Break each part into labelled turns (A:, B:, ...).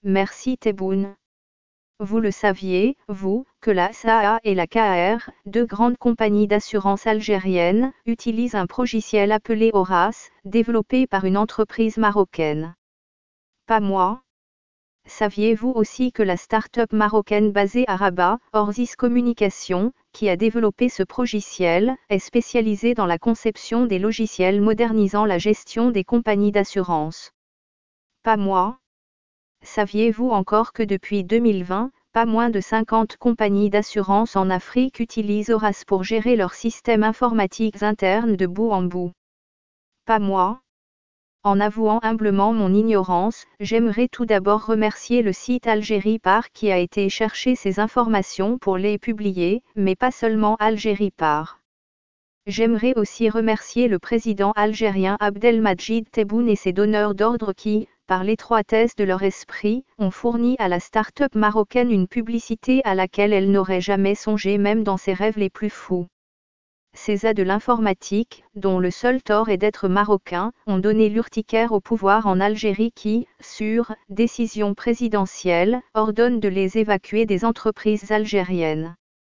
A: merci Tebboune. Vous le saviez, vous, que la SAA et la KAR, deux grandes compagnies d'assurance algériennes, utilisent un logiciel appelé Horace, développé par une entreprise marocaine. Pas moi. Saviez-vous aussi que la start-up marocaine basée à Rabat, Orzis Communication, qui a développé ce logiciel, est spécialisée dans la conception des logiciels modernisant la gestion des compagnies d'assurance? Pas moi. Saviez-vous encore que depuis 2020, pas moins de 50 compagnies d'assurance en Afrique utilisent Horace pour gérer leurs systèmes informatiques internes de bout en bout? Pas moi. En avouant humblement mon ignorance, j'aimerais tout d'abord remercier le site Algéripar qui a été chercher ces informations pour les publier, mais pas seulement Algéripar. J'aimerais aussi remercier le président algérien Abdelmadjid Tebboune et ses donneurs d'ordre qui, par l'étroitesse de leur esprit, ont fourni à la start-up marocaine une publicité à laquelle elle n'aurait jamais songé même dans ses rêves les plus fous. Ces A de l'informatique, dont le seul tort est d'être marocains, ont donné l'urticaire au pouvoir en Algérie qui, sur décision présidentielle, ordonne de les évacuer des entreprises algériennes.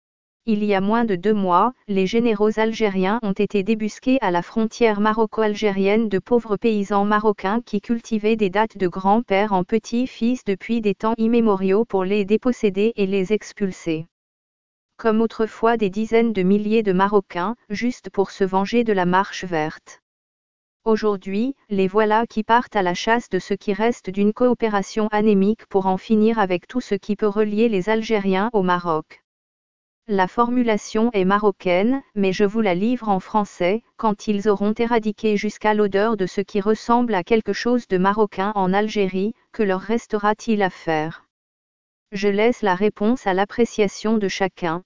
A: Il y a moins de 2 mois, les généraux algériens ont été débusqués à la frontière maroco-algérienne de pauvres paysans marocains qui cultivaient des dattes de grand-père en petits-fils depuis des temps immémoriaux pour les déposséder et les expulser. Comme autrefois des dizaines de milliers de Marocains, juste pour se venger de la Marche verte. Aujourd'hui, les voilà qui partent à la chasse de ce qui reste d'une coopération anémique pour en finir avec tout ce qui peut relier les Algériens au Maroc. La formulation est marocaine, mais je vous la livre en français, quand ils auront éradiqué jusqu'à l'odeur de ce qui ressemble à quelque chose de marocain en Algérie, que leur restera-t-il à faire? Je laisse la réponse à l'appréciation de chacun.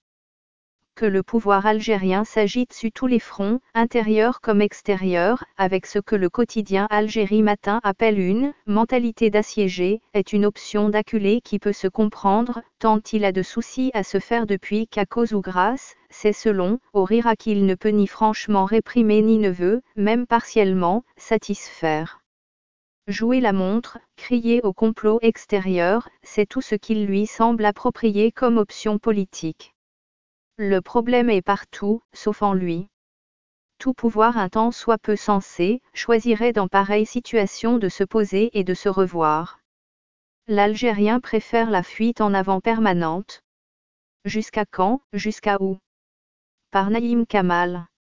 A: Que le pouvoir algérien s'agite sur tous les fronts, intérieurs comme extérieurs, avec ce que le quotidien Algérie Matin appelle une « mentalité d'assiégé » est une option d'acculé qui peut se comprendre, tant il a de soucis à se faire depuis qu'à cause ou grâce, c'est selon, au rira qu'il ne peut ni franchement réprimer ni ne veut, même partiellement, satisfaire. Jouer la montre, crier au complot extérieur, c'est tout ce qu'il lui semble approprié comme option politique. Le problème est partout, sauf en lui. Tout pouvoir un tant soit peu sensé, choisirait dans pareille situation de se poser et de se revoir. L'Algérien préfère la fuite en avant permanente. Jusqu'à quand, jusqu'à où? Par Naïm Kamal.